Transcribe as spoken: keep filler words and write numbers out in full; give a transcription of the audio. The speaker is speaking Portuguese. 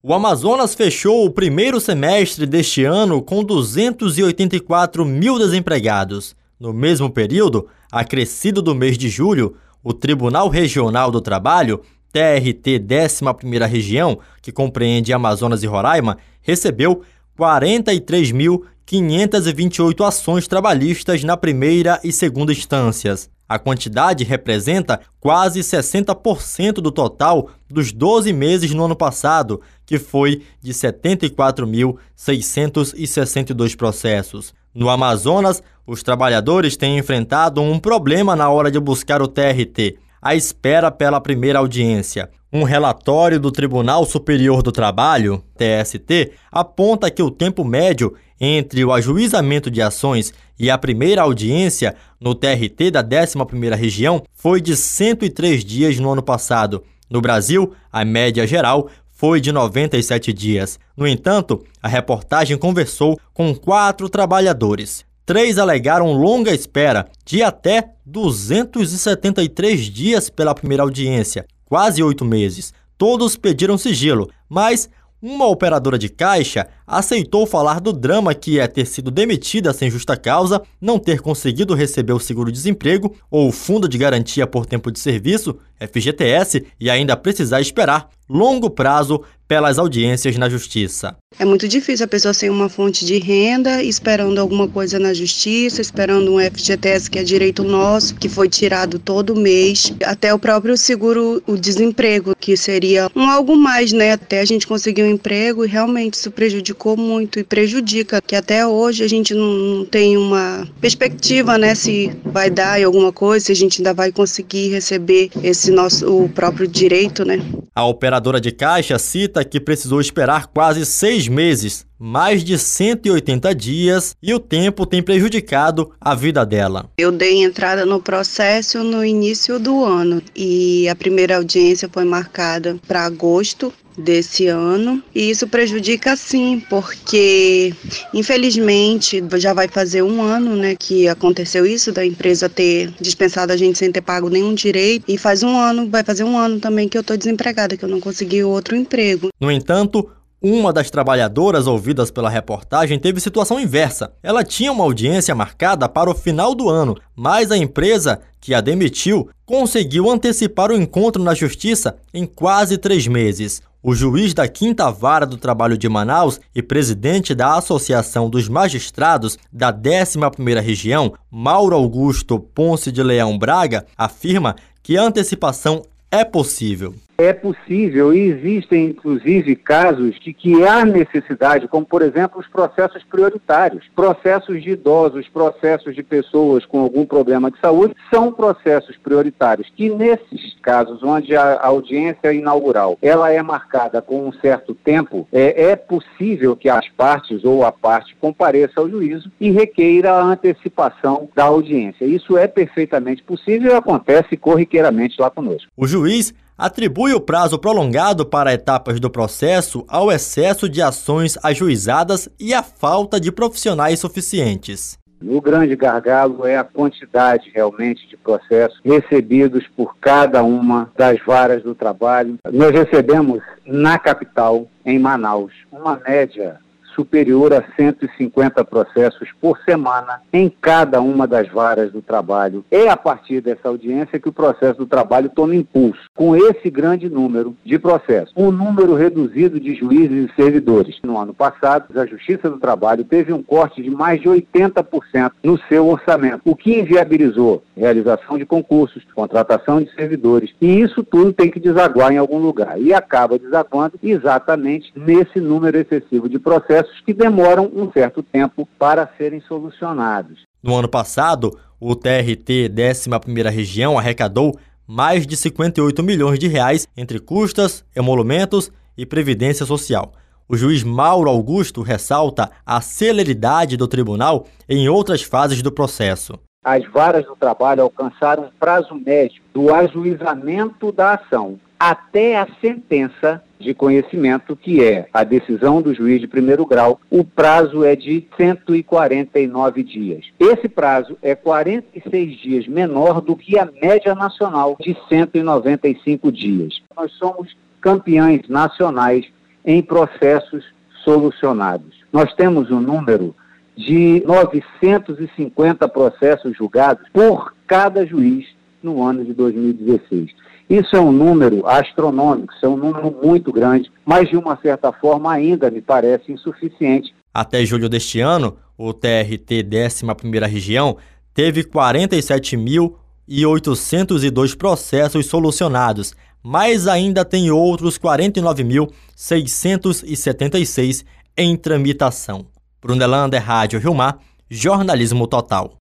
O Amazonas fechou o primeiro semestre deste ano com duzentos e oitenta e quatro mil desempregados. No mesmo período, acrescido do mês de julho, o Tribunal Regional do Trabalho, T R T décima primeira Região, que compreende Amazonas e Roraima, recebeu quarenta e três mil quinhentas e vinte e oito ações trabalhistas na primeira e segunda instâncias. A quantidade representa quase sessenta por cento do total dos doze meses no ano passado, que foi de setenta e quatro mil seiscentos e sessenta e dois processos. No Amazonas, os trabalhadores têm enfrentado um problema na hora de buscar o T R T, a espera pela primeira audiência. Um relatório do Tribunal Superior do Trabalho, T S T, aponta que o tempo médio entre o ajuizamento de ações e a primeira audiência no T R T da décima primeira Região foi de cento e três dias no ano passado. No Brasil, a média geral foi de noventa e sete dias. No entanto, a reportagem conversou com quatro trabalhadores. Três alegaram longa espera, de até duzentos e setenta e três dias pela primeira audiência, quase oito meses. Todos pediram sigilo, mas uma operadora de caixa aceitou falar do drama que é ter sido demitida sem justa causa, não ter conseguido receber o seguro-desemprego ou o Fundo de Garantia por Tempo de Serviço, F G T S, e ainda precisar esperar longo prazo pelas audiências na Justiça. É muito difícil a pessoa sem uma fonte de renda, esperando alguma coisa na Justiça, esperando um F G T S que é direito nosso, que foi tirado todo mês, até o próprio seguro, o desemprego, que seria um algo mais, né? Até a gente conseguir um emprego e realmente isso prejudicou muito e prejudica, que até hoje a gente não tem uma perspectiva, né? Se vai dar em alguma coisa, se a gente ainda vai conseguir receber esse nosso, o próprio direito, né? A operadora de caixa cita que precisou esperar quase seis meses, mais de cento e oitenta dias, e o tempo tem prejudicado a vida dela. Eu dei entrada no processo no início do ano e a primeira audiência foi marcada para agosto desse ano, e isso prejudica sim, porque infelizmente já vai fazer um ano, né, que aconteceu isso, da empresa ter dispensado a gente sem ter pago nenhum direito, e faz um ano, vai fazer um ano também que eu tô desempregada, que eu não consegui outro emprego. No entanto, uma das trabalhadoras ouvidas pela reportagem teve situação inversa. Ela tinha uma audiência marcada para o final do ano, mas a empresa que a demitiu conseguiu antecipar o encontro na Justiça em quase três meses. O juiz da quinta Vara do Trabalho de Manaus e presidente da Associação dos Magistrados da décima primeira Região, Mauro Augusto Ponce de Leão Braga, afirma que a antecipação é possível. É possível e existem, inclusive, casos de que há necessidade, como, por exemplo, os processos prioritários. Processos de idosos, processos de pessoas com algum problema de saúde, são processos prioritários, que nesses casos, onde a audiência inaugural ela é marcada com um certo tempo, é, é possível que as partes ou a parte compareça ao juízo e requeira a antecipação da audiência. Isso é perfeitamente possível e acontece corriqueiramente lá conosco. O juiz atribui o prazo prolongado para etapas do processo ao excesso de ações ajuizadas e à falta de profissionais suficientes. O grande gargalo é a quantidade realmente de processos recebidos por cada uma das varas do trabalho. Nós recebemos na capital, em Manaus, uma média superior a cento e cinquenta processos por semana em cada uma das varas do trabalho. É a partir dessa audiência que o processo do trabalho toma impulso. Com esse grande número de processos, um número reduzido de juízes e servidores. No ano passado, a Justiça do Trabalho teve um corte de mais de oitenta por cento no seu orçamento, o que inviabilizou realização de concursos, contratação de servidores, e isso tudo tem que desaguar em algum lugar. E acaba desaguando exatamente nesse número excessivo de processos que demoram um certo tempo para serem solucionados. No ano passado, o T R T décima primeira Região arrecadou mais de cinquenta e oito milhões de reais entre custas, emolumentos e previdência social. O juiz Mauro Augusto ressalta a celeridade do tribunal em outras fases do processo. As varas do trabalho alcançaram um prazo médio do ajuizamento da ação até a sentença de conhecimento, que é a decisão do juiz de primeiro grau. O prazo é de cento e quarenta e nove dias. Esse prazo é quarenta e seis dias menor do que a média nacional de cento e noventa e cinco dias. Nós somos campeões nacionais em processos solucionados. Nós temos um número de novecentos e cinquenta processos julgados por cada juiz no ano de dois mil e dezesseis. Isso é um número astronômico, isso é um número muito grande, mas de uma certa forma ainda me parece insuficiente. Até julho deste ano, o T R T décima primeira Região teve quarenta e sete mil e oitocentos e dois processos solucionados, mas ainda tem outros quarenta e nove mil seiscentos e setenta e seis em tramitação. Brunelândia, Rádio Rio Mar, Jornalismo Total.